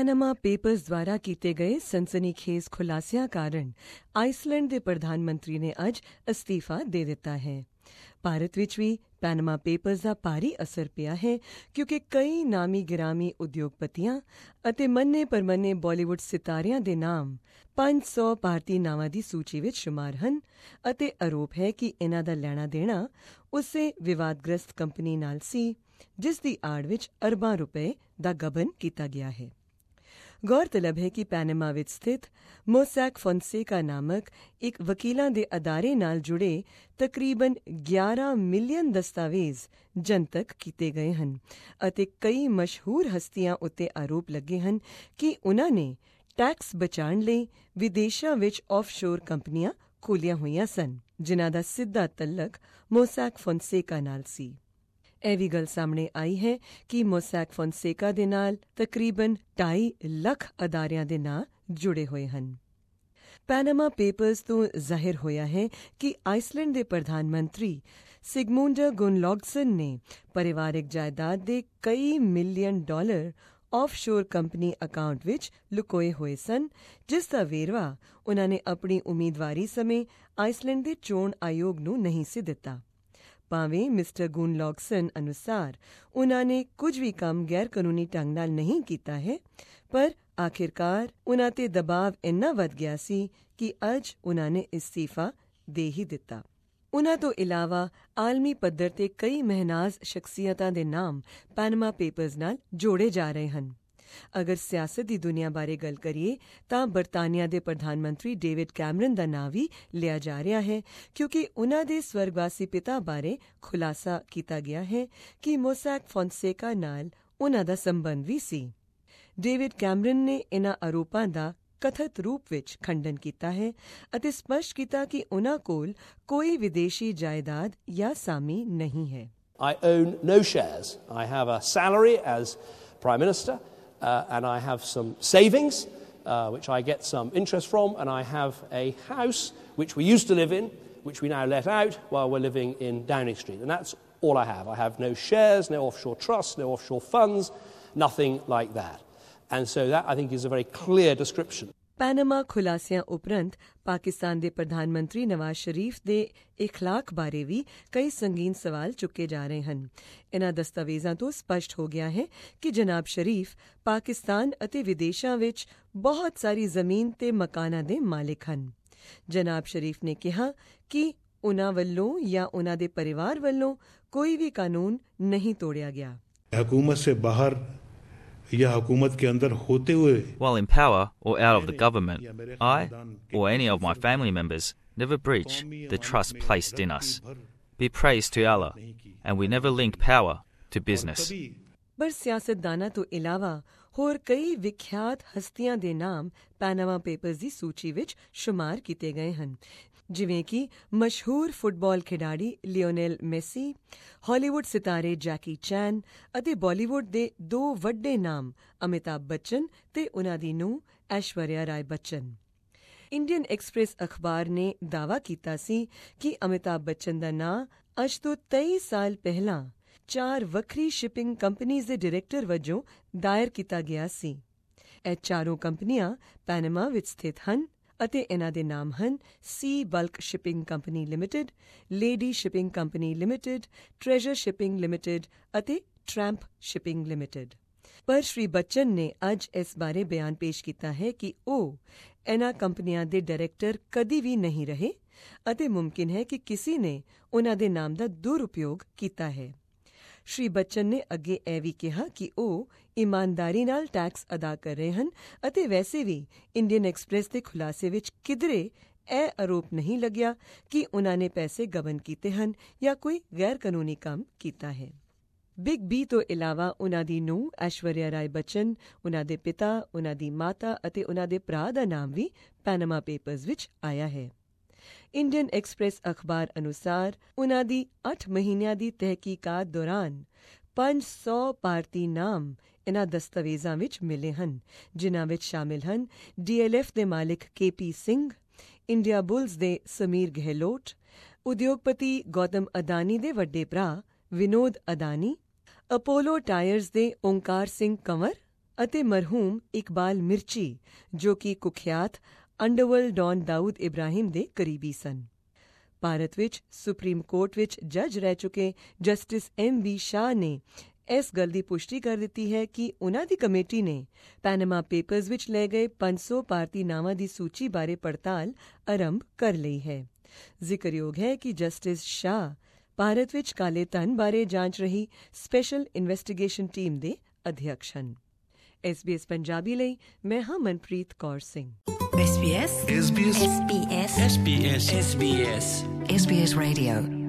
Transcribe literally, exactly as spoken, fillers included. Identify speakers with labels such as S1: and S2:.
S1: ਪੈਨਾਮਾ papers ਦੁਆਰਾ ਕੀਤੇ ਗਏ ਸਨਸਨੀਖੇਜ਼ ਖੁਲਾਸਿਆਂ ਕਾਰਨ ਆਈਸਲੈਂਡ ਦੇ ਪ੍ਰਧਾਨ ਮੰਤਰੀ ਨੇ ਅੱਜ ਅਸਤੀਫਾ ਦੇ ਦਿੱਤਾ ਹੈ। ਭਾਰਤ ਵਿੱਚ ਵੀ ਪੈਨਾਮਾ ਪੇਪਰਸ ਦਾ ਭਾਰੀ ਅਸਰ ਪਿਆ ਹੈ ਕਿਉਂਕਿ ਕਈ ਨਾਮੀ ਗਿਰਾਮੀ ਉਦਯੋਗਪਤੀਆਂ ਅਤੇ ਮੰਨੇ ਪਰਮੰਨੇ ਬਾਲੀਵੁੱਡ ਸਿਤਾਰਿਆਂ ਦੇ ਨਾਮ ਪੰਜ ਸੌ ਭਾਰਤੀ ਨਾਵਾਂ ਦੀ ਸੂਚੀ ਵਿੱਚ ਸ਼ੁਮਾਰ ਹਨ ਅਤੇ ਆਰੋਪ ਹੈ ਕਿ ਇਨ੍ਹਾਂ ਦਾ ਲੈਣਾ ਦੇਣਾ ਉਸੇ ਵਿਵਾਦਗ੍ਰਸਤ ਕੰਪਨੀ ਨਾਲ ਸੀ ਜਿਸ ਦੀ ਆੜ ਵਿੱਚ ਅਰਬਾਂ ਰੁਪਏ ਦਾ ਗਬਨ ਕੀਤਾ ਗਿਆ ਹੈ। ਗੌਰਤਲਬ ਹੈ ਕਿ ਪੈਨਾਮਾ ਵਿੱਚ ਸਥਿਤ ਮੋਸੈਕ ਫੋਨਸੇਕਾ ਨਾਮਕ ਇੱਕ ਵਕੀਲਾਂ ਦੇ ਅਦਾਰੇ ਨਾਲ ਜੁੜੇ ਤਕਰੀਬਨ ਗਿਆਰਾਂ ਮਿਲੀਅਨ ਦਸਤਾਵੇਜ਼ ਜਨਤਕ ਕੀਤੇ ਗਏ ਹਨ ਅਤੇ ਕਈ ਮਸ਼ਹੂਰ ਹਸਤੀਆਂ ਉੱਤੇ ਆਰੋਪ ਲੱਗੇ ਹਨ ਕਿ ਉਨ੍ਹਾਂ ਨੇ ਟੈਕਸ ਬਚਾਉਣ ਲਈ ਵਿਦੇਸ਼ਾਂ ਵਿੱਚ ਆਫਸ਼ੋਰ ਕੰਪਨੀਆਂ ਖੋਲ੍ਹੀਆਂ ਹੋਈਆਂ ਸਨ ਜਿਨ੍ਹਾਂ ਦਾ ਸਿੱਧਾ ਤਲਕ ਮੋਸੈਕ ਫੋਨਸੇਕਾ ਨਾਲ ਸੀ। ਇਹ ਵੀ ਗੱਲ ਸਾਹਮਣੇ ਆਈ ਹੈ ਕਿ ਮੋਸੈਕ ਫੋਨਸੇਕਾ ਦੇ ਨਾਲ ਤਕਰੀਬਨ ਢਾਈ ਲੱਖ ਅਦਾਰਿਆਂ ਦੇ ਨਾਂ ਜੁੜੇ ਹੋਏ ਹਨ। ਪੈਨਾਮਾ ਪੇਪਰਸ ਤੋਂ ਜ਼ਾਹਿਰ ਹੋਇਆ ਹੈ ਕਿ ਆਈਸਲੈਂਡ ਦੇ ਪ੍ਰਧਾਨ ਮੰਤਰੀ ਸਿਗਮੁੰਡ ਗੁਨਲੌਗਸਨ ਨੇ ਪਰਿਵਾਰਕ ਜਾਇਦਾਦ ਦੇ ਕਈ million dollar offshore company account ਵਿੱਚ ਲੁਕੋਏ ਹੋਏ ਸਨ ਜਿਸ ਦਾ ਵੇਰਵਾ ਉਨ੍ਹਾਂ ਨੇ ਆਪਣੀ ਉਮੀਦਵਾਰੀ ਸਮੇਂ ਆਈਸਲੈਂਡ ਦੇ ਚੋਣ ਆਯੋਗ ਨੂੰ ਨਹੀਂ ਸੀ ਦਿੱਤਾ। ਭਾਵੇਂ ਮਿਸਟਰ ਗੁਨਲੌਗਸਨ ਅਨੁਸਾਰ ਉਨ੍ਹਾਂ ਨੇ ਕੁਝ ਵੀ ਕੰਮ ਗੈਰ ਕਾਨੂੰਨੀ ਢੰਗ ਨਾਲ ਨਹੀਂ ਕੀਤਾ ਹੈ ਪਰ ਆਖਿਰਕਾਰ ਉਨ੍ਹਾਂ ਤੇ ਦਬਾਅ ਇੰਨਾ ਵੱਧ ਗਿਆ ਸੀ ਕਿ ਅੱਜ ਉਨ੍ਹਾਂ ਨੇ ਅਸਤੀਫਾ ਦੇ ਹੀ ਦਿੱਤਾ। ਉਨ੍ਹਾਂ ਤੋਂ ਇਲਾਵਾ ਆਲਮੀ ਪੱਧਰ ਤੇ ਕਈ ਮਹਿਨਾਜ਼ ਸ਼ਖਸੀਅਤਾਂ ਦੇ ਨਾਮ ਪੈਨਾਮਾ ਪੇਪਰਸ ਨਾਲ ਜੋੜੇ ਜਾ ਰਹੇ ਹਨ। ਅਗਰ ਸਿਆਸਤ ਦੀ ਦੁਨੀਆ ਬਾਰੇ ਗੱਲ ਕਰੀਏ ਤਾਂ ਬਰਤਾਨੀਆ ਦੇ ਪ੍ਰਧਾਨ ਮੰਤਰੀ ਡੇਵਿਡ ਕੈਮਰਨ ਦਾ ਨਾਂ ਵੀ ਲਿਆ ਜਾ ਰਿਹਾ ਹੈ ਕਿਉਂਕਿ ਉਨ੍ਹਾਂ ਦੇ ਸਵਰਗਵਾਸੀ ਪਿਤਾ ਬਾਰੇ ਖੁਲਾਸਾ ਕੀਤਾ ਗਿਆ ਹੈ ਕਿ ਮੋਸੈਕ ਫੋਨਸੇਕਾ ਨਾਲ ਉਨ੍ਹਾਂ ਦਾ ਸੰਬੰਧ ਵੀ ਸੀ। ਡੇਵਿਡ ਕੈਮਰਨ ਨੇ ਇਨ੍ਹਾਂ ਆਰੋਪਾਂ ਦਾ ਕਥਿਤ ਰੂਪ ਵਿੱਚ ਖੰਡਨ ਕੀਤਾ ਹੈ ਅਤੇ ਸਪਸ਼ਟ ਕੀਤਾ ਕਿ ਉਨ੍ਹਾਂ ਕੋਲ ਕੋਈ ਵਿਦੇਸ਼ੀ ਜਾਇਦਾਦ ਜਾਂ ਸਾਮੀ ਨਹੀਂ ਹੈ।
S2: I own no shares. I have a salary as Prime Minister. Uh, and I have some savings, uh, which I get some interest from, and I have a house which we used to live in, which we now let out while we're living in Downing Street. And that's all I have. I have no shares, no offshore trusts, no offshore funds, nothing like that. And so that, I think, is a very clear description.
S1: ਪੈਨਾਮਾ ਖੁਲਾਸਿਆਂ ਉਪਰੰਤ ਪਾਕਿਸਤਾਨ ਦੇ ਪ੍ਰਧਾਨ ਮੰਤਰੀ ਨਵਾਜ਼ ਸ਼ਰੀਫ ਦੇ ਇਖਲਾਕ ਬਾਰੇ ਵੀ ਕਈ ਸੰਗੀਨ ਸਵਾਲ ਚੁੱਕੇ ਜਾ ਰਹੇ ਹਨ। ਇਨ੍ਹਾਂ ਦਸਤਾਵੇਜ਼ਾਂ ਤੋਂ ਸਪਸ਼ਟ ਹੋ ਗਿਆ ਹੈ ਕਿ ਜਨਾਬ ਸ਼ਰੀਫ ਪਾਕਿਸਤਾਨ ਅਤੇ ਵਿਦੇਸ਼ਾਂ ਵਿੱਚ ਬਹੁਤ ਸਾਰੀ ਜ਼ਮੀਨ ਤੇ ਮਕਾਨਾਂ ਦੇ ਮਾਲਿਕ ਹਨ। ਜਨਾਬ ਸ਼ਰੀਫ ਨੇ ਕਿਹਾ ਕਿ ਉਨ੍ਹਾਂ ਵੱਲੋਂ ਜਾਂ ਉਨ੍ਹਾਂ ਦੇ ਪਰਿਵਾਰ ਵੱਲੋਂ ਕੋਈ ਵੀ ਕਾਨੂੰਨ ਨਹੀਂ ਤੋੜਿਆ ਗਿਆ।
S3: ਹਕੂਮਤ ਸੇ ਬਾਹਰ या हुकूमत के अंदर होते हुए
S4: While in power or out of the government, I or any of my family members never breach the trust placed in us. Be praised to Allah, and we never link power to business.
S1: ਪਰ ਸਿਆਸਤਦਾਨਾਂ ਤੋਂ ਇਲਾਵਾ ਹੋਰ ਕਈ ਵਿਖਿਆਤ ਹਸਤੀਆਂ ਦੇ ਨਾਮ ਪੈਨਾਮਾ papers ਦੀ ਸੂਚੀ ਵਿੱਚ ਸ਼ੁਮਾਰ ਕੀਤੇ ਗਏ ਹਨ ਜਿਵੇਂ ਕਿ ਮਸ਼ਹੂਰ ਫੁੱਟਬਾਲ ਖਿਡਾਰੀ ਲਿਓਨੈਲ ਮੈਸੀ, ਹਾਲੀਵੁੱਡ ਸਿਤਾਰੇ ਜੈਕੀ ਚੈਨ ਅਤੇ ਬਾਲੀਵੁੱਡ ਦੇ ਦੋ ਵੱਡੇ ਨਾਮ ਅਮਿਤਾਭ ਬੱਚਨ ਤੇ ਉਨ੍ਹਾਂ ਦੀ ਨੂੰਹ ਐਸ਼ਵਰਿਆ ਰਾਏ ਬੱਚਨ। ਇੰਡੀਅਨ ਐਕਸਪ੍ਰੈਸ ਅਖਬਾਰ ਨੇ ਦਾਅਵਾ ਕੀਤਾ ਸੀ ਕਿ ਅਮਿਤਾਭ ਬੱਚਨ ਦਾ ਨਾਂ ਅੱਜ ਤੋਂ ਤੇਈ ਸਾਲ ਪਹਿਲਾਂ ਚਾਰ ਵੱਖਰੀ ਸ਼ਿਪਿੰਗ ਕੰਪਨੀਜ਼ ਦੇ ਡਾਇਰੈਕਟਰ ਵਜੋਂ ਦਾਇਰ ਕੀਤਾ ਗਿਆ ਸੀ। ਇਹ ਚਾਰੋਂ ਕੰਪਨੀਆਂ ਪੈਨਾਮਾ ਵਿੱਚ ਸਥਿਤ ਹਨ ਅਤੇ ਇਨ੍ਹਾਂ ਦੇ ਨਾਮ ਹਨ Sea Bulk Shipping Company Limited, Lady Shipping Company Limited, Treasure Shipping Limited ਅਤੇ ਟਰੈਂਪ ਸ਼ਿਪਿੰਗ ਲਿਮਿਟਿਡ। ਪਰ ਸ਼੍ਰੀ ਬੱਚਨ ਨੇ ਅੱਜ ਇਸ ਬਾਰੇ ਬਿਆਨ ਪੇਸ਼ ਕੀਤਾ ਹੈ ਕਿ ਉਹ ਇਨ੍ਹਾਂ ਕੰਪਨੀਆਂ ਦੇ ਡਾਇਰੈਕਟਰ ਕਦੀ ਵੀ ਨਹੀਂ ਰਹੇ ਅਤੇ ਮੁਮਕਿਨ ਹੈ ਕਿ ਕਿਸੇ ਨੇ ਉਨ੍ਹਾਂ ਦੇ ਨਾਮ ਦਾ ਦੁਰਉਪਯੋਗ ਕੀਤਾ ਹੈ। ਸ਼੍ਰੀ ਬੱਚਨ ਨੇ ਅੱਗੇ ਇਹ ਵੀ ਕਿਹਾ ਕਿ ਉਹ ਇਮਾਨਦਾਰੀ ਨਾਲ ਟੈਕਸ ਅਦਾ ਕਰ ਰਹੇ ਹਨ ਅਤੇ ਵੈਸੇ ਵੀ ਇੰਡੀਅਨ ਐਕਸਪ੍ਰੈਸ ਦੇ ਖੁਲਾਸੇ ਵਿੱਚ ਕਿਧਰੇ ਇਹ ਆਰੋਪ ਨਹੀਂ ਲੱਗਿਆ ਕਿ ਉਨ੍ਹਾਂ ਨੇ ਪੈਸੇ ਗਬਨ ਕੀਤੇ ਹਨ ਜਾਂ ਕੋਈ ਗੈਰ ਕਾਨੂੰਨੀ ਕੰਮ ਕੀਤਾ ਹੈ। ਬਿਗ ਬੀ ਤੋਂ ਇਲਾਵਾ ਉਨ੍ਹਾਂ ਦੀ ਨੂੰਹ ਐਸ਼ਵਰਿਆ ਰਾਏ ਬੱਚਨ, ਉਨ੍ਹਾਂ ਦੇ ਪਿਤਾ, ਉਨ੍ਹਾਂ ਦੀ ਮਾਤਾ ਅਤੇ ਉਨ੍ਹਾਂ ਦੇ ਭਰਾ ਦਾ ਨਾਮ ਵੀ ਪੈਨਾਮਾ ਪੇਪਰਸ ਵਿੱਚ ਆਇਆ ਹੈ। ਇੰਡੀਅਨ ਐਕਸਪ੍ਰੈਸ ਅਖਬਾਰ ਅਨੁਸਾਰ ਉਨ੍ਹਾਂ ਦੀ ਅੱਠ ਮਹੀਨਿਆਂ ਦੀ ਤਹਿਕੀਕਾਤ ਦੌਰਾਨ ਪੰਜ ਸੌ ਭਾਰਤੀ ਨਾਮ ਇਨ੍ਹਾਂ ਦਸਤਾਵੇਜ਼ਾਂ ਵਿੱਚ ਮਿਲੇ ਹਨ ਜਿਨ੍ਹਾਂ ਵਿੱਚ ਸ਼ਾਮਿਲ ਹਨ ਡੀ ਐਲ ਐਫ ਦੇ ਮਾਲਿਕ K P Singh, India Bulls ਦੇ ਸਮੀਰ ਗਹਿਲੋਟ, ਉਦਯੋਗਪਤੀ ਗੌਤਮ ਅਦਾਨੀ ਦੇ ਵੱਡੇ ਭਰਾ ਵਿਨੋਦ ਅਦਾਨੀ, ਅਪੋਲੋ ਟਾਇਰਸ ਦੇ ਓਂਕਾਰ ਸਿੰਘ ਕੰਵਰ ਅਤੇ ਮਰਹੂਮ ਇਕਬਾਲ ਮਿਰਚੀ ਜੋ ਕਿ ਕੁਖਿਆਤ ਅੰਡਰਵਰਲਡ ਡੌਨ ਦਾਊਦ ਇਬਰਾਹਿਮ ਦੇ ਕਰੀਬੀ ਸਨ। ਭਾਰਤ ਵਿੱਚ ਸੁਪਰੀਮ ਕੋਰਟ ਵਿੱਚ ਜੱਜ ਰਹਿ ਚੁੱਕੇ ਜਸਟਿਸ ਐਮ ਬੀ ਸ਼ਾਹ ਨੇ ਇਸ ਗੱਲ ਦੀ ਪੁਸ਼ਟੀ ਕਰ ਦਿੱਤੀ ਹੈ ਕਿ ਉਨ੍ਹਾਂ ਦੀ ਕਮੇਟੀ ਨੇ ਪੈਨਾਮਾ ਪੇਪਰਜ਼ ਵਿੱਚ ਲਏ ਗਏ ਪੰਜ ਸੌ ਭਾਰਤੀ ਨਾਵਾਂ ਦੀ ਸੂਚੀ ਬਾਰੇ ਪੜਤਾਲ ਆਰੰਭ ਕਰ ਲਈ ਹੈ। ਜ਼ਿਕਰਯੋਗ ਹੈ ਕਿ ਜਸਟਿਸ ਸ਼ਾਹ ਭਾਰਤ ਵਿੱਚ ਕਾਲੇ ਧਨ ਬਾਰੇ ਜਾਂਚ ਰਹੀ ਸਪੈਸ਼ਲ ਇਨਵੈਸਟੀਗੇਸ਼ਨ ਟੀਮ ਦੇ ਅਧਿਅਕਸ਼ ਹਨ। ਐਸ ਬੀ ਐਸ ਪੰਜਾਬੀ ਲਈ ਮੈਂ ਹਾਂ Manpreet Kaur Singh.
S5: S B S S B S S B S S B S S B S Radio